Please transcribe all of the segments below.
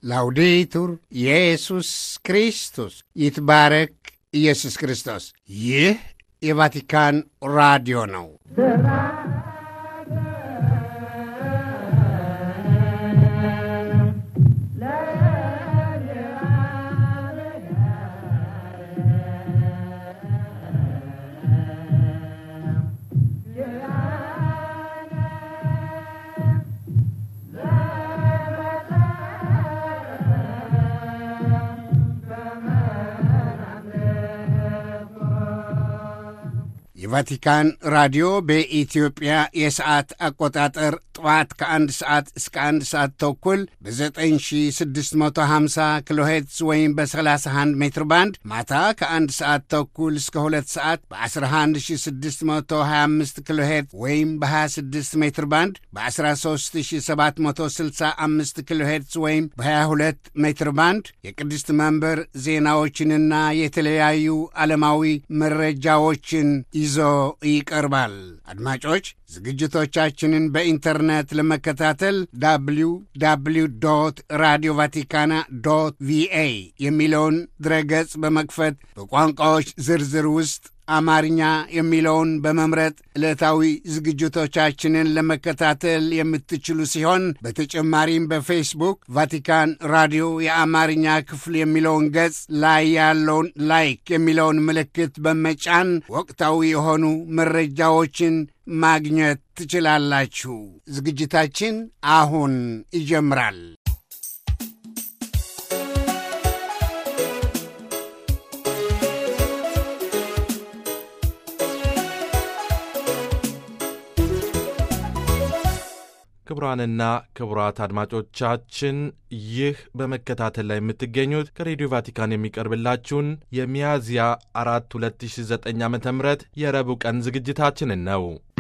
ላውዴቱር ኢየሱስ ክርስቶስ ይትባረክ ኢየሱስ ክርስቶስ። ይህ የቫቲካን ራዲዮ ነው። የቫቲካን ራዲዮ በኢትዮጵያ የሰዓት አቆጣጠር ጠዋት ከ1 ሰዓት እስከ 1 ሰዓት ተኩል በ9650 ኪሎ ሄርትዝ ወይም በ31 ሜትር ባንድ፣ ማታ ከ1 ሰዓት ተኩል እስከ 2 ሰዓት በ11625 ኪሎ ሄርትዝ ወይም በ26 ሜትር ባንድ፣ በ13765 ኪሎ ሄርትዝ ወይም በ22 ሜትር ባንድ የቅድስት መንበር ዜናዎችንና የተለያዩ ዓለማዊ መረጃዎችን ይዞ ይቀርባል። አድማጮች ዝግጅቶቻችንን በኢንተርኔት ለመከታተል www.radiovaticana.va የሚለውን ድረገጽ በመክፈት በቋንቋዎች ዝርዝር ውስጥ አማርኛ የሚለውን በመምረጥ ዕለታዊ ዝግጅቶቻችንን ለመከታተል የምትችሉ ሲሆን በተጨማሪም በፌስቡክ ቫቲካን ራዲዮ የአማርኛ ክፍል የሚለውን ገጽ ላይ ያለውን ላይክ የሚለውን ምልክት በመጫን ወቅታዊ የሆኑ መረጃዎችን ማግኘት ትችላላችሁ። ዝግጅታችን አሁን ይጀምራል። ክቡራንና ክቡራት አድማጮቻችን ይህ በመከታተል ላይ የምትገኙት ከሬዲዮ ቫቲካን የሚቀርብላችሁን የሚያዝያ 4 2009 ዓ.ም የረቡዕ ቀን ዝግጅታችንን ነው።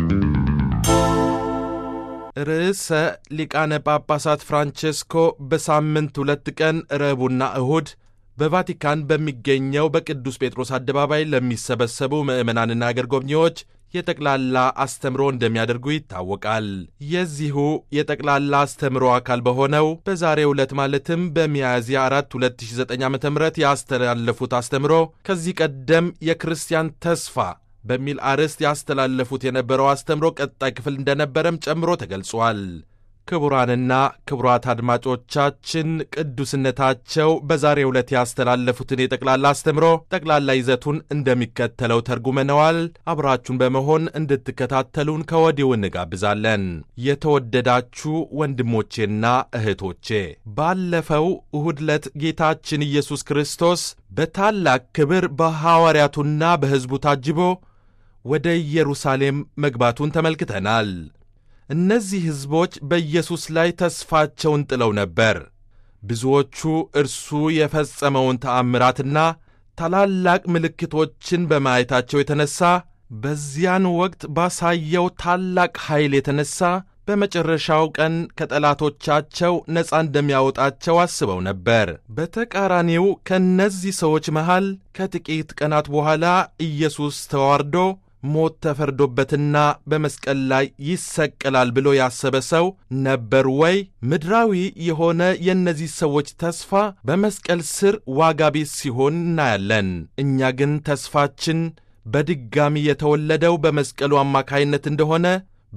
ርዕሰ ሊቃነ ጳጳሳት ፍራንቼስኮ በሳምንት 2 ቀን ረቡዕና እሁድ በቫቲካን በሚገኘው በቅዱስ ጴጥሮስ አደባባይ ለሚሰበሰቡ ምዕመናንና አገር ጎብኚዎች የጠቅላላ አስተምሮ እንደሚያደርጉ ይታወቃል። የዚሁ የጠቅላላ አስተምሮ አካል በሆነው በዛሬው ዕለት ማለትም በሚያዝያ 4 2009 ዓ.ም ያስተላለፉት አስተምሮ ከዚህ ቀደም የክርስቲያን ተስፋ በሚል አርዕስት ያስተላለፉት የነበረው አስተምሮ ቀጣይ ክፍል እንደነበረም ጨምሮ ተገልጿል። ክቡራንና ክቡራት አድማጮቻችን ቅዱስነታቸው በዛሬው ዕለት ያስተላለፉትን የጠቅላላ አስተምሮ ጠቅላላ ይዘቱን እንደሚከተለው ተርጉመነዋል። አብራችሁን በመሆን እንድትከታተሉን ከወዲሁ እንጋብዛለን። የተወደዳችሁ ወንድሞቼና እህቶቼ፣ ባለፈው እሁድ ዕለት ጌታችን ኢየሱስ ክርስቶስ በታላቅ ክብር በሐዋርያቱና በሕዝቡ ታጅቦ ወደ ኢየሩሳሌም መግባቱን ተመልክተናል። እነዚህ ሕዝቦች በኢየሱስ ላይ ተስፋቸውን ጥለው ነበር። ብዙዎቹ እርሱ የፈጸመውን ተአምራትና ታላላቅ ምልክቶችን በማየታቸው የተነሣ በዚያን ወቅት ባሳየው ታላቅ ኃይል የተነሣ በመጨረሻው ቀን ከጠላቶቻቸው ነፃ እንደሚያወጣቸው አስበው ነበር። በተቃራኒው ከእነዚህ ሰዎች መሃል ከጥቂት ቀናት በኋላ ኢየሱስ ተዋርዶ ሞት ተፈርዶበትና በመስቀል ላይ ይሰቀላል ብሎ ያሰበ ሰው ነበር ወይ? ምድራዊ የሆነ የእነዚህ ሰዎች ተስፋ በመስቀል ስር ዋጋ ቢስ ሲሆን እናያለን። እኛ ግን ተስፋችን በድጋሚ የተወለደው በመስቀሉ አማካይነት እንደሆነ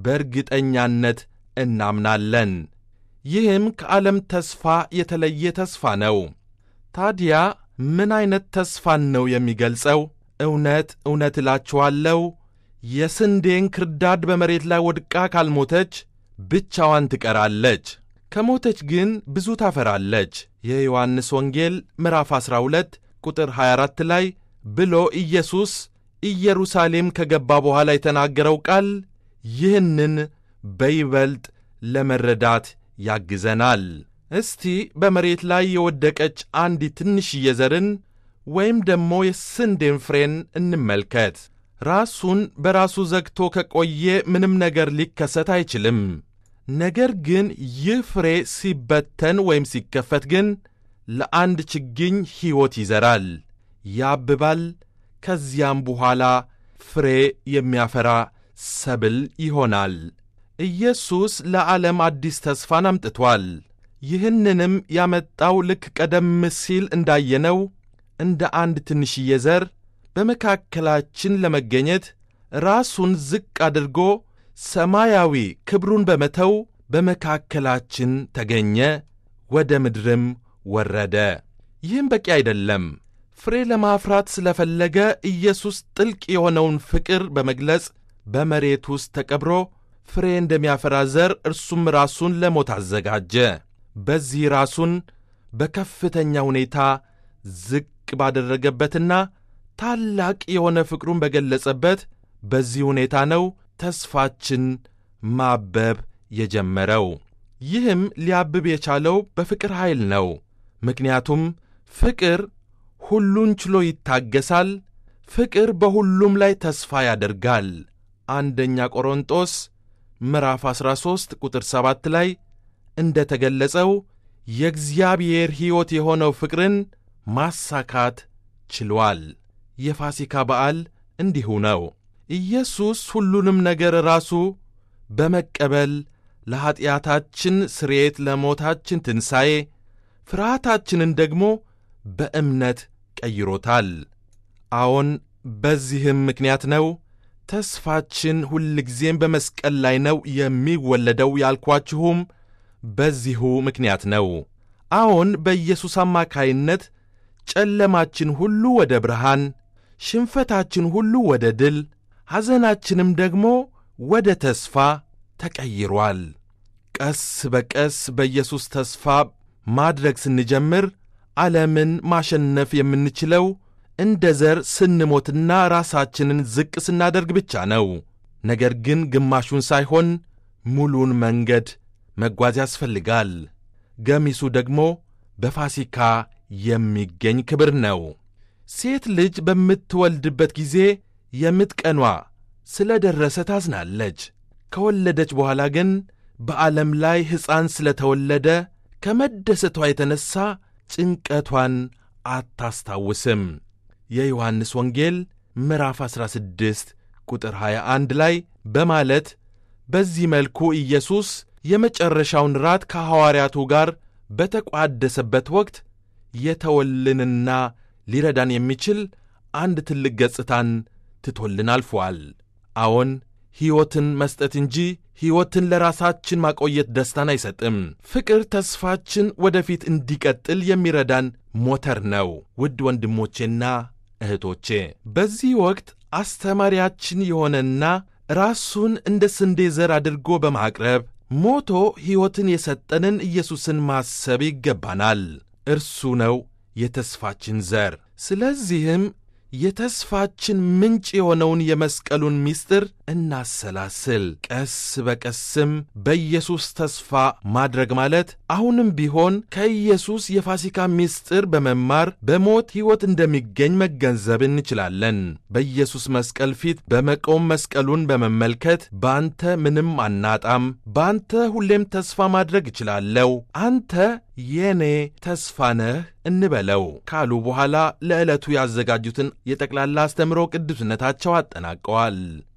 በእርግጠኛነት እናምናለን። ይህም ከዓለም ተስፋ የተለየ ተስፋ ነው። ታዲያ ምን ዓይነት ተስፋን ነው የሚገልጸው? እውነት እውነት እላችኋለሁ የስንዴን ክርዳድ በመሬት ላይ ወድቃ ካልሞተች ብቻዋን ትቀራለች፣ ከሞተች ግን ብዙ ታፈራለች። የዮሐንስ ወንጌል ምዕራፍ 12 ቁጥር 24 ላይ ብሎ ኢየሱስ ኢየሩሳሌም ከገባ በኋላ የተናገረው ቃል ይህንን በይበልጥ ለመረዳት ያግዘናል። እስቲ በመሬት ላይ የወደቀች አንዲት ትንሽዬ ዘርን ወይም ደግሞ የስንዴን ፍሬን እንመልከት። ራሱን በራሱ ዘግቶ ከቆየ ምንም ነገር ሊከሰት አይችልም። ነገር ግን ይህ ፍሬ ሲበተን ወይም ሲከፈት ግን ለአንድ ችግኝ ሕይወት ይዘራል፣ ያብባል። ከዚያም በኋላ ፍሬ የሚያፈራ ሰብል ይሆናል። ኢየሱስ ለዓለም አዲስ ተስፋን አምጥቷል። ይህንንም ያመጣው ልክ ቀደም ሲል እንዳየነው እንደ አንድ ትንሽዬ ዘር በመካከላችን ለመገኘት ራሱን ዝቅ አድርጎ ሰማያዊ ክብሩን በመተው በመካከላችን ተገኘ፣ ወደ ምድርም ወረደ። ይህም በቂ አይደለም። ፍሬ ለማፍራት ስለፈለገ ኢየሱስ ጥልቅ የሆነውን ፍቅር በመግለጽ በመሬት ውስጥ ተቀብሮ ፍሬ እንደሚያፈራ ዘር እርሱም ራሱን ለሞት አዘጋጀ። በዚህ ራሱን በከፍተኛ ሁኔታ ዝቅ ባደረገበትና ታላቅ የሆነ ፍቅሩን በገለጸበት በዚህ ሁኔታ ነው ተስፋችን ማበብ የጀመረው። ይህም ሊያብብ የቻለው በፍቅር ኃይል ነው። ምክንያቱም ፍቅር ሁሉን ችሎ ይታገሳል። ፍቅር በሁሉም ላይ ተስፋ ያደርጋል። አንደኛ ቆሮንጦስ ምዕራፍ 13 ቁጥር 7 ላይ እንደ ተገለጸው የእግዚአብሔር ሕይወት የሆነው ፍቅርን ማሳካት ችሏል። የፋሲካ በዓል እንዲሁ ነው። ኢየሱስ ሁሉንም ነገር ራሱ በመቀበል ለኀጢአታችን ስርየት፣ ለሞታችን ትንሣኤ፣ ፍርሃታችንን ደግሞ በእምነት ቀይሮታል። አዎን፣ በዚህም ምክንያት ነው ተስፋችን ሁልጊዜም በመስቀል ላይ ነው የሚወለደው ያልኳችሁም በዚሁ ምክንያት ነው። አዎን፣ በኢየሱስ አማካይነት ጨለማችን ሁሉ ወደ ብርሃን፣ ሽንፈታችን ሁሉ ወደ ድል፣ ሐዘናችንም ደግሞ ወደ ተስፋ ተቀይሯል። ቀስ በቀስ በኢየሱስ ተስፋ ማድረግ ስንጀምር ዓለምን ማሸነፍ የምንችለው እንደ ዘር ስንሞትና ራሳችንን ዝቅ ስናደርግ ብቻ ነው። ነገር ግን ግማሹን ሳይሆን ሙሉን መንገድ መጓዝ ያስፈልጋል። ገሚሱ ደግሞ በፋሲካ የሚገኝ ክብር ነው። ሴት ልጅ በምትወልድበት ጊዜ የምጥ ቀኗ ስለ ደረሰ ታዝናለች። ከወለደች በኋላ ግን በዓለም ላይ ሕፃን ስለ ተወለደ ከመደሰቷ የተነሣ ጭንቀቷን አታስታውስም። የዮሐንስ ወንጌል ምዕራፍ 16 ቁጥር 21 ላይ በማለት በዚህ መልኩ ኢየሱስ የመጨረሻውን ራት ከሐዋርያቱ ጋር በተቋደሰበት ወቅት የተወልንና ሊረዳን የሚችል አንድ ትልቅ ገጽታን ትቶልን አልፏል። አዎን፣ ሕይወትን መስጠት እንጂ ሕይወትን ለራሳችን ማቆየት ደስታን አይሰጥም። ፍቅር ተስፋችን ወደፊት እንዲቀጥል የሚረዳን ሞተር ነው። ውድ ወንድሞቼና እህቶቼ፣ በዚህ ወቅት አስተማሪያችን የሆነና ራሱን እንደ ስንዴ ዘር አድርጎ በማቅረብ ሞቶ ሕይወትን የሰጠንን ኢየሱስን ማሰብ ይገባናል። እርሱ ነው የተስፋችን ዘር። ስለዚህም የተስፋችን ምንጭ የሆነውን የመስቀሉን ምስጢር እናሰላስል። ቀስ በቀስም በኢየሱስ ተስፋ ማድረግ ማለት አሁንም ቢሆን ከኢየሱስ የፋሲካ ምስጢር በመማር በሞት ሕይወት እንደሚገኝ መገንዘብ እንችላለን። በኢየሱስ መስቀል ፊት በመቆም መስቀሉን በመመልከት በአንተ ምንም አናጣም፣ በአንተ ሁሌም ተስፋ ማድረግ እችላለሁ፣ አንተ የኔ ተስፋ ነህ እንበለው ካሉ በኋላ ለዕለቱ ያዘጋጁትን የጠቅላላ አስተምሮ ቅዱስነታቸው አጠናቀዋል።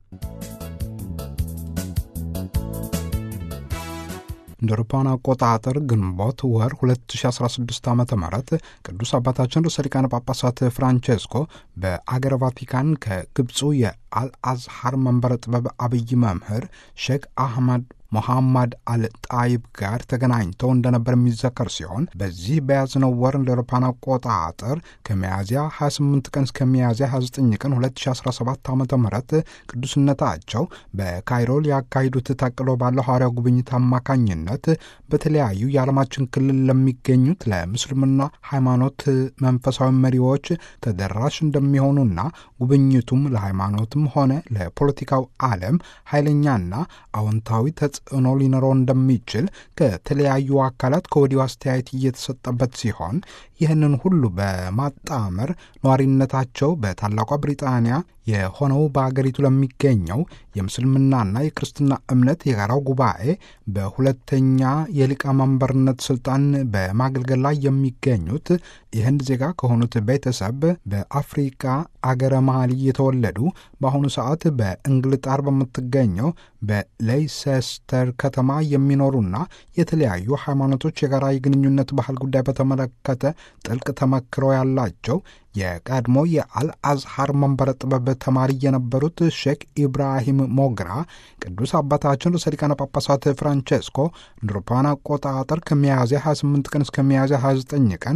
እንደ አውሮፓውያን አቆጣጠር ግንቦት ወር 2016 ዓ ም ቅዱስ አባታችን ርዕሰ ሊቃነ ጳጳሳት ፍራንቼስኮ በአገረ ቫቲካን ከግብፁ የአልአዝሐር መንበረ ጥበብ አብይ መምህር ሼክ አህመድ ሞሐመድ አልጣይብ ጋር ተገናኝተው እንደነበር የሚዘከር ሲሆን በዚህ በያዝነው ወር እንደ አውሮፓውያን አቆጣጠር ከሚያዝያ 28 ቀን እስከ ሚያዝያ 29 ቀን 2017 ዓ ም ቅዱስነታቸው በካይሮ ሊያካሂዱት ታቅዶ ባለው ሐዋርያው ጉብኝት አማካኝነት በተለያዩ የዓለማችን ክልል ለሚገኙት ለምስልምና ሃይማኖት መንፈሳዊ መሪዎች ተደራሽ እንደሚሆኑና ጉብኝቱም ለሃይማኖትም ሆነ ለፖለቲካው ዓለም ኃይለኛና አዎንታዊ ተጽዕኖ ሊኖረው እንደሚችል ከተለያዩ አካላት ከወዲሁ አስተያየት እየተሰጠበት ሲሆን ይህንን ሁሉ በማጣመር ነዋሪነታቸው በታላቋ ብሪጣንያ የሆነው በአገሪቱ ለሚገኘው የምስልምናና የክርስትና እምነት የጋራው ጉባኤ በሁለተኛ የሊቀመንበርነት ስልጣን በማገልገል ላይ የሚገኙት የህንድ ዜጋ ከሆኑት ቤተሰብ በአፍሪካ አገረ ማሊ የተወለዱ በአሁኑ ሰዓት በእንግልጣር በምትገኘው በሌይሴስተር ከተማ የሚኖሩና የተለያዩ ሃይማኖቶች የጋራ የግንኙነት ባህል ጉዳይ በተመለከተ ጥልቅ ተመክሮ ያላቸው የቀድሞ የአልአዝሃር መንበረ ጥበብ ተማሪ የነበሩት ሼክ ኢብራሂም ሞግራ ቅዱስ አባታችን ርዕሰ ሊቃነ ጳጳሳት ፍራንቼስኮ እንደ አውሮፓውያን አቆጣጠር ከሚያዝያ 28 ቀን እስከ ሚያዝያ 29 ቀን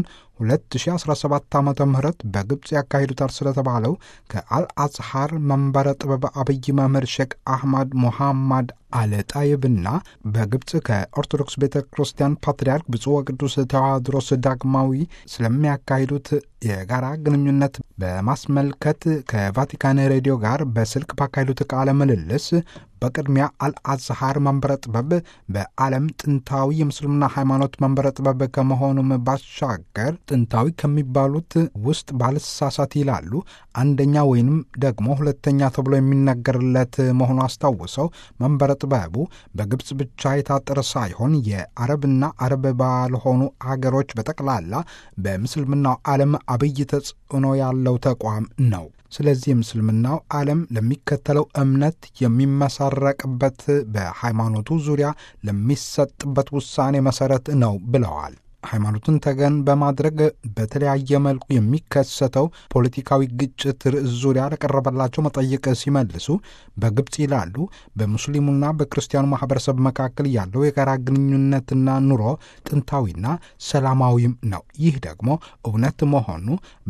2017 ዓመተ ምህረት በግብጽ ያካሂዱታል ስለተባለው ከአልአዝሃር መንበረ ጥበብ አብይ መምህር ሼክ አህመድ ሙሐመድ አልጣይብና በግብጽ ከኦርቶዶክስ ቤተ ክርስቲያን ፓትርያርክ ብፁዕ ወቅዱስ ተዋድሮስ ዳግማዊ ስለሚያካሂዱት የጋራ ግንኙነት በማስመልከት ከቫቲካን ሬዲዮ ጋር በስልክ ባካሄዱት ቃለ ምልልስ በቅድሚያ አልአዝሃር መንበረ ጥበብ በዓለም ጥንታዊ የምስልምና ሃይማኖት መንበረ ጥበብ ከመሆኑም ባሻገር ጥንታዊ ከሚባሉት ውስጥ ባልሳሳት ይላሉ አንደኛ ወይንም ደግሞ ሁለተኛ ተብሎ የሚነገርለት መሆኑ አስታውሰው መንበረ ጥበቡ በግብጽ ብቻ የታጠረ ሳይሆን የአረብና አረብ ባልሆኑ አገሮች በጠቅላላ በምስልምናው ዓለም አብይ ተጽዕኖ ያለው ተቋም ነው። ስለዚህ የምስልምናው ዓለም ለሚከተለው እምነት የሚመሰረቅበት በሃይማኖቱ ዙሪያ ለሚሰጥበት ውሳኔ መሰረት ነው ብለዋል። ሃይማኖትን ተገን በማድረግ በተለያየ መልኩ የሚከሰተው ፖለቲካዊ ግጭት ርዕስ ዙሪያ ለቀረበላቸው መጠይቅ ሲመልሱ በግብጽ ይላሉ በሙስሊሙና በክርስቲያኑ ማህበረሰብ መካከል ያለው የጋራ ግንኙነትና ኑሮ ጥንታዊና ሰላማዊም ነው። ይህ ደግሞ እውነት መሆኑ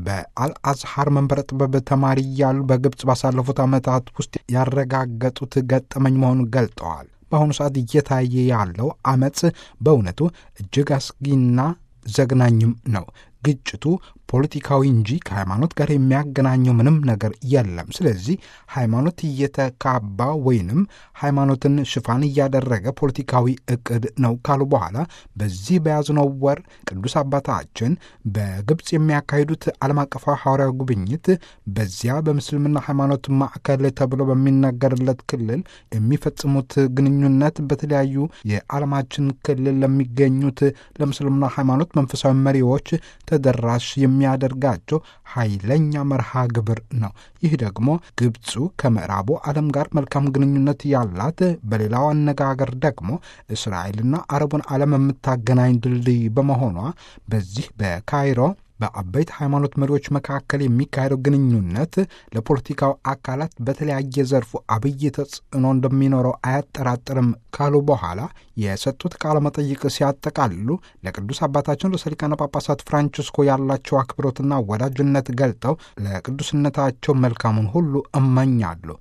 በአልአዝሃር መንበረ ጥበብ ተማሪ ያሉ በግብጽ ባሳለፉት ዓመታት ውስጥ ያረጋገጡት ገጠመኝ መሆኑን ገልጠዋል። በአሁኑ ሰዓት እየታየ ያለው አመጽ በእውነቱ እጅግ አስጊና ዘግናኝም ነው። ግጭቱ ፖለቲካዊ እንጂ ከሃይማኖት ጋር የሚያገናኘው ምንም ነገር የለም። ስለዚህ ሃይማኖት እየተካባ ወይንም ሃይማኖትን ሽፋን እያደረገ ፖለቲካዊ እቅድ ነው ካሉ በኋላ በዚህ በያዝነው ወር ቅዱስ አባታችን በግብጽ የሚያካሂዱት ዓለም አቀፋዊ ሐዋርያዊ ጉብኝት በዚያ በምስልምና ሃይማኖት ማዕከል ተብሎ በሚነገርለት ክልል የሚፈጽሙት ግንኙነት በተለያዩ የዓለማችን ክልል ለሚገኙት ለምስልምና ሃይማኖት መንፈሳዊ መሪዎች ተደራሽ የሚያደርጋቸው ኃይለኛ መርሃ ግብር ነው። ይህ ደግሞ ግብፁ ከምዕራቡ ዓለም ጋር መልካም ግንኙነት ያላት በሌላው አነጋገር ደግሞ እስራኤልና አረቡን ዓለም የምታገናኝ ድልድይ በመሆኗ በዚህ በካይሮ በአበይት ሃይማኖት መሪዎች መካከል የሚካሄደው ግንኙነት ለፖለቲካው አካላት በተለያየ ዘርፉ አብይ ተጽዕኖ እንደሚኖረው አያጠራጥርም ካሉ በኋላ የሰጡት ቃለ መጠይቅ ሲያጠቃልሉ ለቅዱስ አባታችን ርዕሰ ሊቃነ ጳጳሳት ፍራንቺስኮ ያላቸው አክብሮትና ወዳጅነት ገልጠው ለቅዱስነታቸው መልካሙን ሁሉ እመኛለሁ።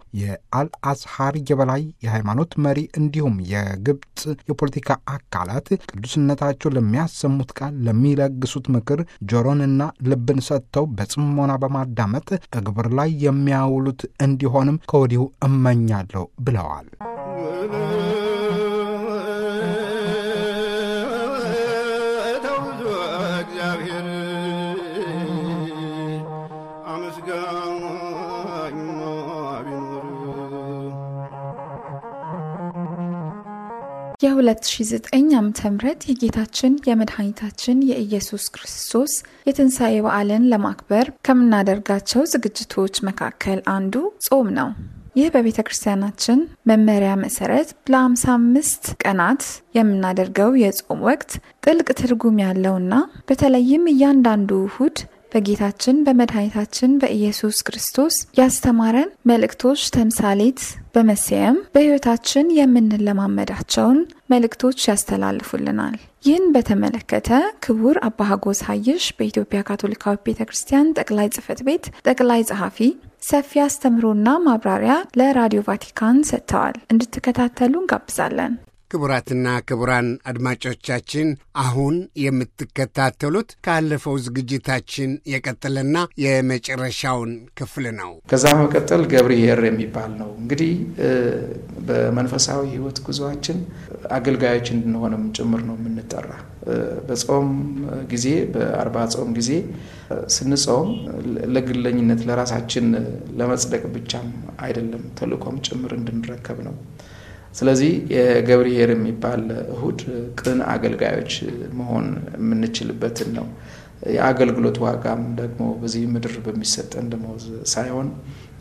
የአልአዝሃር የበላይ የሃይማኖት መሪ እንዲሁም የግብጽ የፖለቲካ አካላት ቅዱስነታቸው ለሚያሰሙት ቃል ለሚለግሱት ምክር ጆሮንና ልብን ሰጥተው በጽሞና በማዳመጥ እግብር ላይ የሚያውሉት እንዲሆንም ከወዲሁ እመኛለሁ ብለዋል። የ2009 ዓመተ ምህረት የጌታችን የመድኃኒታችን የኢየሱስ ክርስቶስ የትንሣኤ በዓልን ለማክበር ከምናደርጋቸው ዝግጅቶች መካከል አንዱ ጾም ነው። ይህ በቤተ ክርስቲያናችን መመሪያ መሰረት ለ55 ቀናት የምናደርገው የጾም ወቅት ጥልቅ ትርጉም ያለውና በተለይም እያንዳንዱ እሁድ በጌታችን በመድኃኒታችን በኢየሱስ ክርስቶስ ያስተማረን መልእክቶች ተምሳሌት በመሰየም በሕይወታችን የምንለማመዳቸውን መልእክቶች ያስተላልፉልናል። ይህን በተመለከተ ክቡር አባ ሀጎስ ሀይሽ በኢትዮጵያ ካቶሊካዊ ቤተክርስቲያን ጠቅላይ ጽሕፈት ቤት ጠቅላይ ጸሐፊ ሰፊ አስተምሮና ማብራሪያ ለራዲዮ ቫቲካን ሰጥተዋል። እንድትከታተሉ እንጋብዛለን። ክቡራትና ክቡራን አድማጮቻችን አሁን የምትከታተሉት ካለፈው ዝግጅታችን የቀጠለና የመጨረሻውን ክፍል ነው። ከዛ መቀጠል ገብርኄር የሚባል ነው። እንግዲህ በመንፈሳዊ ሕይወት ጉዟችን አገልጋዮች እንድንሆንም ጭምር ነው የምንጠራ። በጾም ጊዜ በአርባ ጾም ጊዜ ስንጾም ለግለኝነት ለራሳችን ለመጽደቅ ብቻም አይደለም ተልእኮም ጭምር እንድንረከብ ነው። ስለዚህ የገብርኄር የሚባል እሁድ ቅን አገልጋዮች መሆን የምንችልበትን ነው። የአገልግሎት ዋጋም ደግሞ በዚህ ምድር በሚሰጠን ደሞዝ ሳይሆን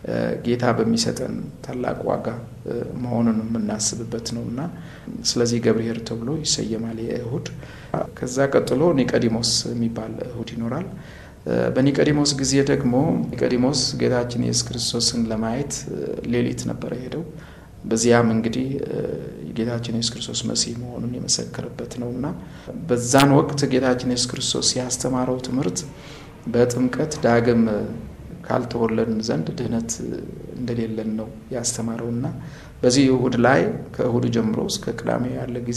ጌታ በሚሰጠን ታላቅ ዋጋ መሆኑን የምናስብበት ነውና ስለዚህ ገብርኄር ተብሎ ይሰየማል የእሁድ። ከዛ ቀጥሎ ኒቆዲሞስ የሚባል እሁድ ይኖራል። በኒቆዲሞስ ጊዜ ደግሞ ኒቆዲሞስ ጌታችን ኢየሱስ ክርስቶስን ለማየት ሌሊት ነበር የሄደው። በዚያም እንግዲህ ጌታችን ኢየሱስ ክርስቶስ መሲህ መሆኑን የመሰከረበት ነውና በዛን ወቅት ጌታችን ኢየሱስ ክርስቶስ ያስተማረው ትምህርት በጥምቀት ዳግም ካልተወለድን ዘንድ ድህነት እንደሌለን ነው ያስተማረውና በዚህ እሁድ ላይ ከእሁድ ጀምሮ እስከ ቅዳሜ ያለ ጊዜ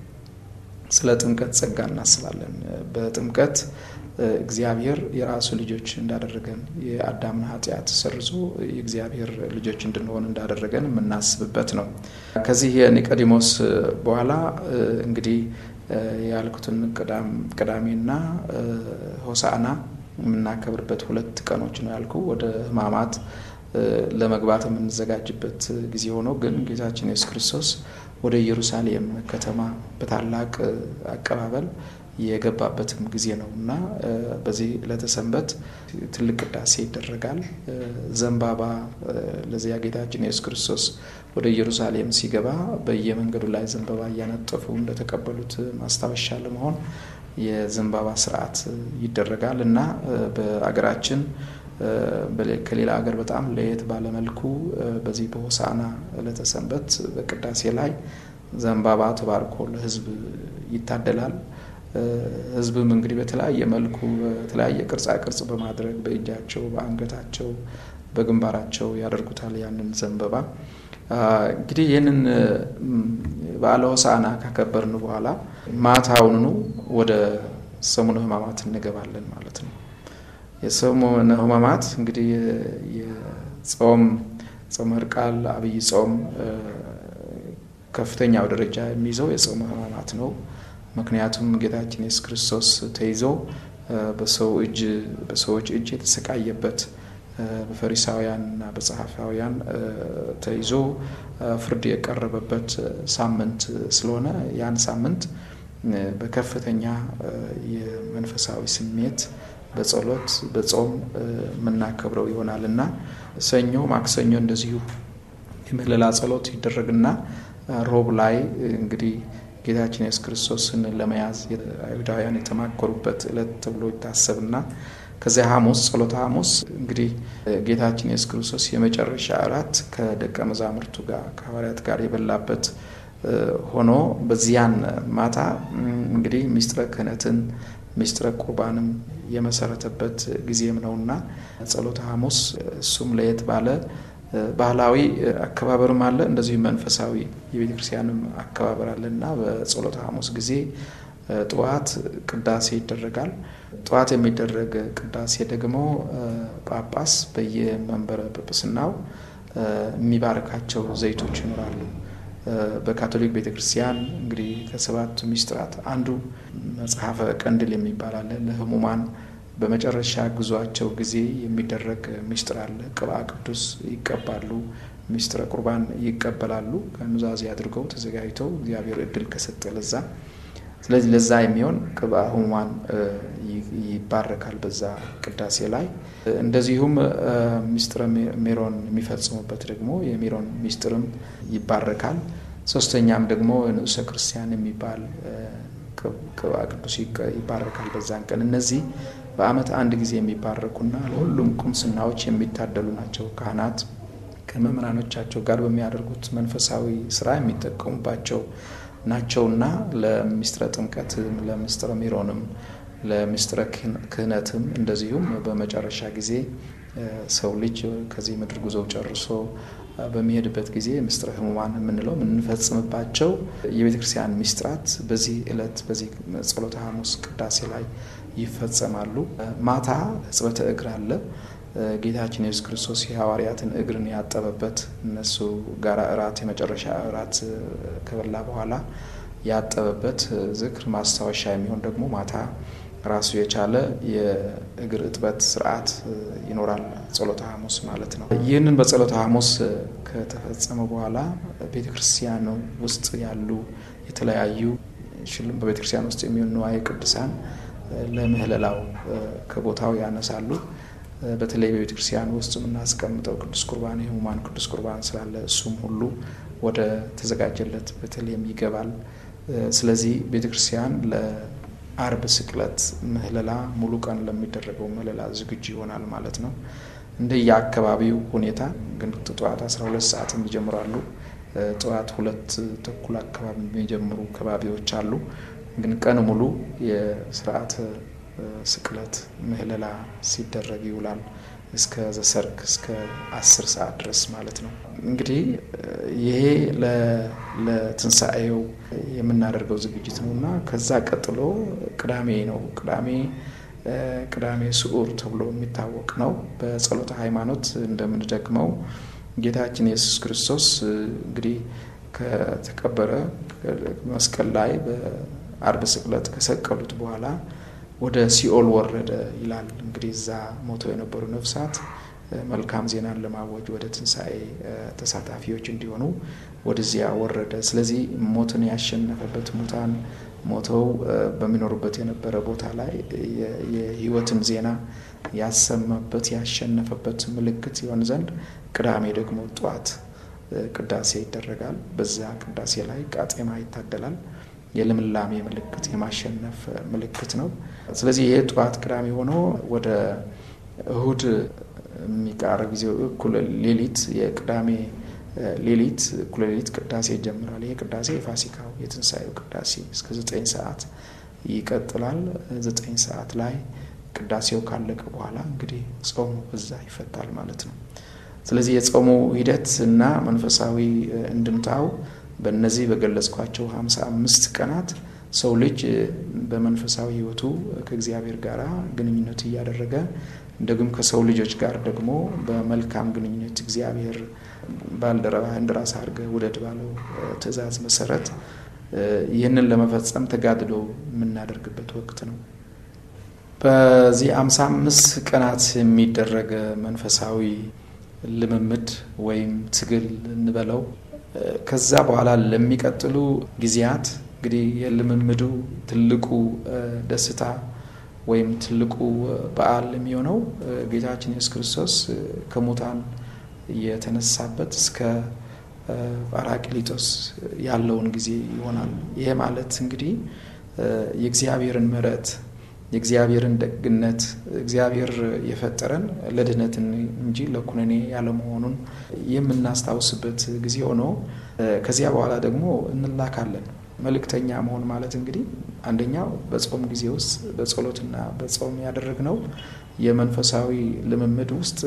ስለ ጥምቀት ጸጋ እናስባለን። በጥምቀት እግዚአብሔር የራሱ ልጆች እንዳደረገን የአዳምን ኃጢአት ሰርዞ የእግዚአብሔር ልጆች እንድንሆን እንዳደረገን የምናስብበት ነው። ከዚህ የኒቆዲሞስ በኋላ እንግዲህ ያልኩትን ቅዳሜና ሆሳዕና የምናከብርበት 2 ቀኖች ነው ያልኩ። ወደ ሕማማት ለመግባት የምንዘጋጅበት ጊዜ ሆኖ ግን ጌታችን ኢየሱስ ክርስቶስ ወደ ኢየሩሳሌም ከተማ በታላቅ አቀባበል የገባበትም ጊዜ ነውና በዚህ ለተሰንበት ትልቅ ቅዳሴ ይደረጋል። ዘንባባ ለዚያ ጌታችን ኢየሱስ ክርስቶስ ወደ ኢየሩሳሌም ሲገባ በየመንገዱ ላይ ዘንባባ እያነጠፉ እንደተቀበሉት ማስታወሻ ለመሆን የዘንባባ ስርዓት ይደረጋል እና በአገራችን ከሌላ ሀገር በጣም ለየት ባለመልኩ በዚህ በሆሳዕና ለተሰንበት በቅዳሴ ላይ ዘንባባ ተባርኮ ለሕዝብ ይታደላል። ሕዝብም እንግዲህ በተለያየ መልኩ በተለያየ ቅርጻ ቅርጽ በማድረግ በእጃቸው፣ በአንገታቸው፣ በግንባራቸው ያደርጉታል ያንን ዘንባባ። እንግዲህ ይህንን በዓለ ሆሳዕና ካከበርን በኋላ ማታውኑ ወደ ሰሙነ ሕማማት እንገባለን ማለት ነው። የሰሙነ ሕማማት እንግዲህ የጾም ሕርቃል አብይ ጾም ከፍተኛው ደረጃ የሚይዘው የጾመ ሕማማት ነው። ምክንያቱም ጌታችን ኢየሱስ ክርስቶስ ተይዞ በሰዎች እጅ የተሰቃየበት በፈሪሳውያንና በጸሐፋውያን ተይዞ ፍርድ የቀረበበት ሳምንት ስለሆነ ያን ሳምንት በከፍተኛ የመንፈሳዊ ስሜት በጸሎት በጾም የምናከብረው ይሆናልና ሰኞ ማክሰኞ እንደዚሁ የምህለላ ጸሎት ይደረግና ሮብ ላይ እንግዲህ ጌታችን ኢየሱስ ክርስቶስን ለመያዝ አይሁዳውያን የተማከሩበት ዕለት ተብሎ ይታሰብና ከዚያ ሐሙስ ጸሎተ ሐሙስ እንግዲህ ጌታችን ኢየሱስ ክርስቶስ የመጨረሻ እራት ከደቀ መዛሙርቱ ጋር ከሐዋርያት ጋር የበላበት ሆኖ በዚያን ማታ እንግዲህ ምስጢረ ክህነትን ምስጢረ ቁርባንም የመሰረተበት ጊዜም ነውና ጸሎተ ሐሙስ እሱም ለየት ባለ ባህላዊ አከባበርም አለ፣ እንደዚህ መንፈሳዊ የቤተክርስቲያንም አከባበር አለና በጸሎተ ሐሙስ ጊዜ ጠዋት ቅዳሴ ይደረጋል። ጠዋት የሚደረግ ቅዳሴ ደግሞ ጳጳስ በየመንበረ ጵጵስናው የሚባርካቸው ዘይቶች ይኖራሉ። በካቶሊክ ቤተክርስቲያን እንግዲህ ከሰባቱ ምስጢራት አንዱ መጽሐፈ ቀንድል የሚባል አለ። ለሕሙማን በመጨረሻ ጉዟቸው ጊዜ የሚደረግ ምስጢር አለ። ቅብአ ቅዱስ ይቀባሉ፣ ምስጢረ ቁርባን ይቀበላሉ። ከኑዛዜ አድርገው ተዘጋጅተው እግዚአብሔር እድል ከሰጠ ለዛ ስለዚህ ለዛ የሚሆን ቅብአ ሕሙማን ይባረካል በዛ ቅዳሴ ላይ። እንደዚሁም ምስጢረ ሜሮን የሚፈጽሙበት ደግሞ የሜሮን ምስጢርም ይባረካል። ሶስተኛም ደግሞ ንዑሰ ክርስቲያን የሚባል ቅብአ ቅዱስ ይባረካል በዛን ቀን። እነዚህ በዓመት አንድ ጊዜ የሚባረኩና ለሁሉም ቁምስናዎች የሚታደሉ ናቸው። ካህናት ከመምህራኖቻቸው ጋር በሚያደርጉት መንፈሳዊ ስራ የሚጠቀሙባቸው ናቸውና ለምስጢረ ጥምቀትም ለምስጢረ ሜሮንም ለምስጢረ ክህነትም እንደዚሁም በመጨረሻ ጊዜ ሰው ልጅ ከዚህ ምድር ጉዞ ጨርሶ በሚሄድበት ጊዜ ምስጢረ ሕሙማን የምንለው የምንፈጽምባቸው የቤተክርስቲያን ምስጢራት በዚህ ዕለት በዚህ ጸሎተ ሐሙስ ቅዳሴ ላይ ይፈጸማሉ። ማታ ሕጽበተ እግር አለ። ጌታችን ኢየሱስ ክርስቶስ የሐዋርያትን እግርን ያጠበበት እነሱ ጋራ እራት የመጨረሻ እራት ከበላ በኋላ ያጠበበት ዝክር ማስታወሻ የሚሆን ደግሞ ማታ ራሱ የቻለ የእግር እጥበት ስርዓት ይኖራል። ጸሎተ ሐሙስ ማለት ነው። ይህንን በጸሎተ ሐሙስ ከተፈጸመ በኋላ ቤተክርስቲያን ውስጥ ያሉ የተለያዩ በቤተክርስቲያን ውስጥ የሚሆኑ ንዋየ ቅድሳን ለምህለላው ከቦታው ያነሳሉ። በተለይ በቤተክርስቲያን ውስጥ የምናስቀምጠው ቅዱስ ቁርባን የሕሙማን ቅዱስ ቁርባን ስላለ እሱም ሁሉ ወደ ተዘጋጀለት ቤተልሔም ይገባል። ስለዚህ ቤተክርስቲያን ለአርብ ስቅለት ምህለላ ሙሉ ቀን ለሚደረገው ምህለላ ዝግጁ ይሆናል ማለት ነው። እንደየአካባቢው ሁኔታ ግን ጠዋት 12 ሰዓት ይጀምራሉ። ጠዋት 2:30 አካባቢ የሚጀምሩ ከባቢዎች አሉ። ግን ቀን ሙሉ የሥርዓተ ስቅለት ምህለላ ሲደረግ ይውላል እስከ ዘሰርክ እስከ 10 ሰዓት ድረስ ማለት ነው። እንግዲህ ይሄ ለትንሣኤው የምናደርገው ዝግጅት ነውና ከዛ ቀጥሎ ቅዳሜ ነው። ቅዳሜ ስዑር ተብሎ የሚታወቅ ነው። በጸሎተ ሃይማኖት እንደምንደግመው ጌታችን ኢየሱስ ክርስቶስ እንግዲህ ከተቀበረ መስቀል ላይ በአርብ ስቅለት ከሰቀሉት በኋላ ወደ ሲኦል ወረደ ይላል። እንግዲህ እዛ ሞተው የነበሩ ነፍሳት መልካም ዜናን ለማወጅ ወደ ትንሣኤ ተሳታፊዎች እንዲሆኑ ወደዚያ ወረደ። ስለዚህ ሞትን ያሸነፈበት ሙታን ሞተው በሚኖሩበት የነበረ ቦታ ላይ የሕይወትን ዜና ያሰማበት ያሸነፈበት ምልክት ይሆን ዘንድ ቅዳሜ ደግሞ ጧት ቅዳሴ ይደረጋል። በዛ ቅዳሴ ላይ ቃጤማ ይታደላል። የልምላሜ ምልክት የማሸነፍ ምልክት ነው። ስለዚህ ይሄ ጧት ቅዳሜ ሆኖ ወደ እሁድ የሚቃረብ ጊዜ እኩለ ሌሊት የቅዳሜ ሌሊት እኩለ ሌሊት ቅዳሴ ይጀምራል። ይሄ ቅዳሴ የፋሲካው የትንሣኤው ቅዳሴ እስከ 9 ሰዓት ይቀጥላል። 9 ሰዓት ላይ ቅዳሴው ካለቀ በኋላ እንግዲህ ጾሙ በዛ ይፈታል ማለት ነው። ስለዚህ የጾሙ ሂደት እና መንፈሳዊ እንድምታው በእነዚህ በገለጽኳቸው 55 ቀናት ሰው ልጅ በመንፈሳዊ ሕይወቱ ከእግዚአብሔር ጋር ግንኙነት እያደረገ እንደግም ከሰው ልጆች ጋር ደግሞ በመልካም ግንኙነት እግዚአብሔር ባልደረባህ እንደራስህ አድርገህ ውደድ ባለው ትእዛዝ መሰረት ይህንን ለመፈጸም ተጋድሎ የምናደርግበት ወቅት ነው። በዚህ 55 ቀናት የሚደረግ መንፈሳዊ ልምምድ ወይም ትግል እንበለው ከዛ በኋላ ለሚቀጥሉ ጊዜያት እንግዲህ የልምምዱ ትልቁ ደስታ ወይም ትልቁ በዓል የሚሆነው ጌታችን ኢየሱስ ክርስቶስ ከሙታን የተነሳበት እስከ ጳራቅሊጦስ ያለውን ጊዜ ይሆናል። ይሄ ማለት እንግዲህ የእግዚአብሔርን ምሕረት የእግዚአብሔርን ደግነት እግዚአብሔር የፈጠረን ለድህነት እንጂ ለኩነኔ ያለመሆኑን የምናስታውስበት ጊዜ ሆኖ ከዚያ በኋላ ደግሞ እንላካለን። መልእክተኛ መሆን ማለት እንግዲህ አንደኛው በጾም ጊዜ ውስጥ በጸሎትና በጾም ያደረግነው የመንፈሳዊ ልምምድ ውስጥ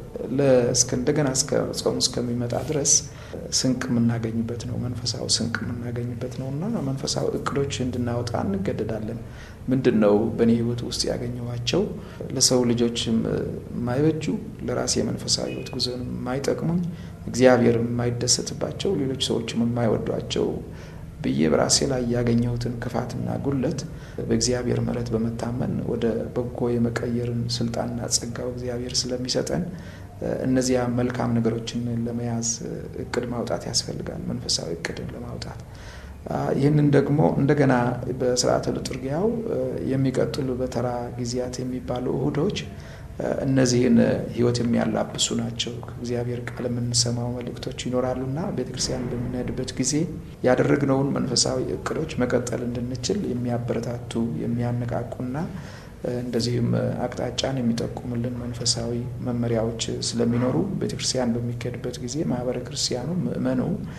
እንደገና እስከ ጾም እስከሚመጣ ድረስ ስንቅ የምናገኝበት ነው። መንፈሳዊ ስንቅ የምናገኝበት ነውና መንፈሳዊ እቅዶች እንድናወጣ እንገደዳለን። ምንድነው በእኔ ሕይወት ውስጥ ያገኘኋቸው ለሰው ልጆች የማይበጁ ለራሴ የመንፈሳዊ ሕይወት ጉዞን የማይጠቅሙኝ እግዚአብሔር የማይደሰትባቸው ሌሎች ሰዎችም የማይወዷቸው ብዬ በራሴ ላይ ያገኘሁትን ክፋትና ጉለት በእግዚአብሔር ምሕረት በመታመን ወደ በጎ የመቀየርን ስልጣንና ጸጋው እግዚአብሔር ስለሚሰጠን እነዚያ መልካም ነገሮችን ለመያዝ እቅድ ማውጣት ያስፈልጋል። መንፈሳዊ እቅድን ለማውጣት ይህንን ደግሞ እንደገና በስርዓተ ልጡርጊያው የሚቀጥሉ በተራ ጊዜያት የሚባሉ እሁዶች እነዚህን ሕይወት የሚያላብሱ ናቸው። ከእግዚአብሔር ቃል የምንሰማው መልእክቶች ይኖራሉና ቤተክርስቲያን በምንሄድበት ጊዜ ያደረግነውን መንፈሳዊ እቅዶች መቀጠል እንድንችል የሚያበረታቱ የሚያነቃቁና እንደዚህም አቅጣጫን የሚጠቁሙልን መንፈሳዊ መመሪያዎች ስለሚኖሩ ቤተክርስቲያን በሚካሄድበት ጊዜ ማህበረ ክርስቲያኑ ምእመኑ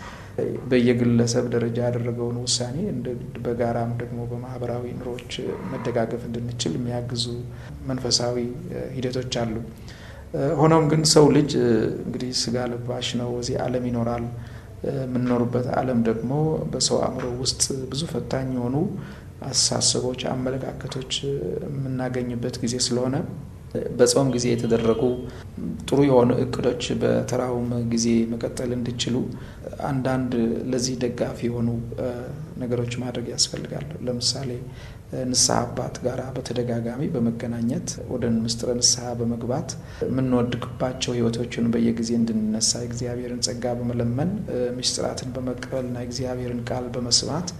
በየግለሰብ ደረጃ ያደረገውን ውሳኔ በጋራም ደግሞ በማህበራዊ ኑሮች መደጋገፍ እንድንችል የሚያግዙ መንፈሳዊ ሂደቶች አሉ። ሆኖም ግን ሰው ልጅ እንግዲህ ስጋ ለባሽ ነው፣ እዚህ ዓለም ይኖራል። የምንኖርበት ዓለም ደግሞ በሰው አእምሮ ውስጥ ብዙ ፈታኝ የሆኑ አስተሳሰቦች፣ አመለካከቶች የምናገኝበት ጊዜ ስለሆነ በጾም ጊዜ የተደረጉ ጥሩ የሆኑ እቅዶች በተራውም ጊዜ መቀጠል እንዲችሉ አንዳንድ ለዚህ ደጋፊ የሆኑ ነገሮች ማድረግ ያስፈልጋል። ለምሳሌ ንስሐ አባት ጋራ በተደጋጋሚ በመገናኘት ወደ ምስጢረ ንስሐ በመግባት የምንወድቅባቸው ሕይወቶችን በየጊዜ እንድንነሳ እግዚአብሔርን ጸጋ በመለመን ምስጢራትን በመቀበልና እግዚአብሔርን ቃል በመስማት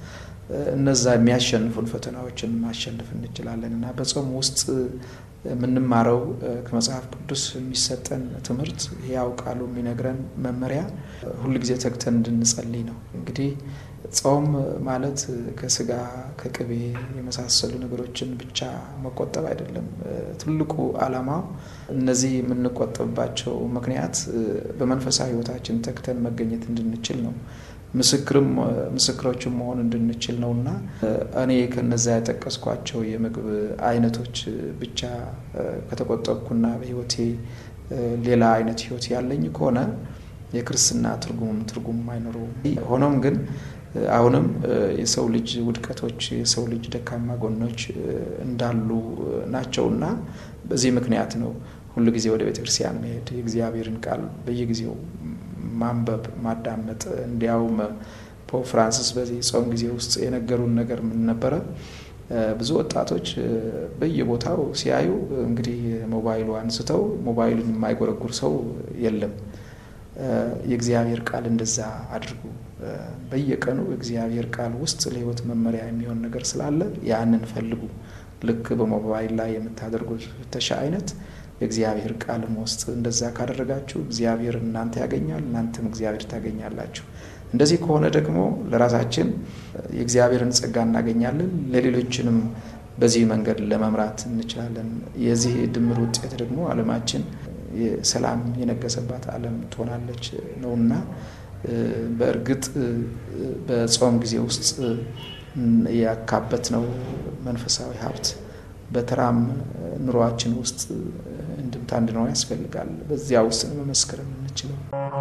እነዛ የሚያሸንፉን ፈተናዎችን ማሸነፍ እንችላለንና በጾም ውስጥ ምንማረው ከመጽሐፍ ቅዱስ የሚሰጠን ትምህርት ያው ቃሉ የሚነግረን መመሪያ ሁሉ ጊዜ ተግተን እንድንጸልይ ነው። እንግዲህ ጾም ማለት ከስጋ ከቅቤ የመሳሰሉ ነገሮችን ብቻ መቆጠብ አይደለም። ትልቁ ዓላማው እነዚህ የምንቆጠብባቸው ምክንያት በመንፈሳዊ ሕይወታችን ተግተን መገኘት እንድንችል ነው። ምስክሮችም መሆን እንድንችል ነውና እኔ ከነዛ ያጠቀስኳቸው የምግብ አይነቶች ብቻ ከተቆጠብኩና በህይወቴ ሌላ አይነት ህይወት ያለኝ ከሆነ የክርስትና ትርጉም አይኖረውም። ሆኖም ግን አሁንም የሰው ልጅ ውድቀቶች የሰው ልጅ ደካማ ጎኖች እንዳሉ ናቸውና በዚህ ምክንያት ነው ሁሉ ጊዜ ወደ ቤተክርስቲያን መሄድ የእግዚአብሔርን ቃል በየጊዜው ማንበብ ማዳመጥ። እንዲያውም ፖፕ ፍራንሲስ በዚህ ጾም ጊዜ ውስጥ የነገሩን ነገር ምን ነበረ? ብዙ ወጣቶች በየቦታው ሲያዩ እንግዲህ ሞባይሉ አንስተው ሞባይሉን የማይጎረጉር ሰው የለም። የእግዚአብሔር ቃል እንደዛ አድርጉ። በየቀኑ የእግዚአብሔር ቃል ውስጥ ለህይወት መመሪያ የሚሆን ነገር ስላለ ያንን ፈልጉ። ልክ በሞባይል ላይ የምታደርጉት ፍተሻ አይነት የእግዚአብሔር ቃልም ውስጥ እንደዛ ካደረጋችሁ እግዚአብሔር እናንተ ያገኛል፣ እናንተም እግዚአብሔር ታገኛላችሁ። እንደዚህ ከሆነ ደግሞ ለራሳችን የእግዚአብሔርን ጸጋ እናገኛለን፣ ለሌሎችንም በዚህ መንገድ ለመምራት እንችላለን። የዚህ ድምር ውጤት ደግሞ ዓለማችን ሰላም የነገሰባት ዓለም ትሆናለች ነውና በእርግጥ በጾም ጊዜ ውስጥ ያካበት ነው መንፈሳዊ ሀብት በተራም ኑሯችን ውስጥ እንድምታ እንድኖር ያስፈልጋል። በዚያ ውስጥ መመስከር እንችላለን።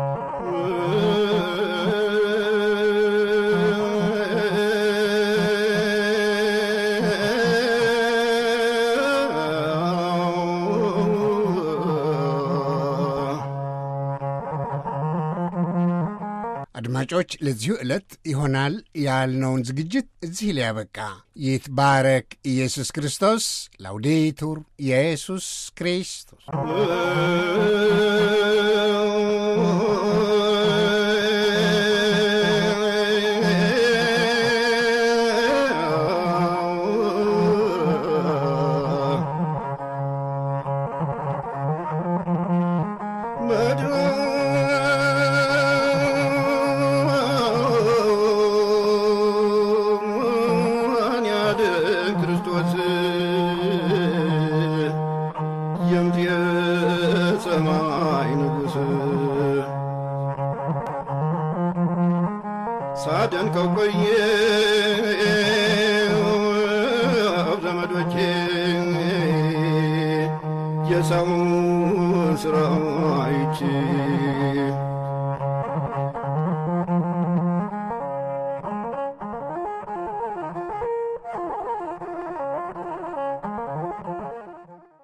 አድማጮች ለዚሁ ዕለት ይሆናል ያልነውን ዝግጅት እዚህ ላይ ያበቃ። ይትባረክ ኢየሱስ ክርስቶስ። ላውዴቱር ኢየሱስ ክርስቶስ። ሳደንቀው ቆየ ዘመዶቼ የሰውን ስራ አይቼ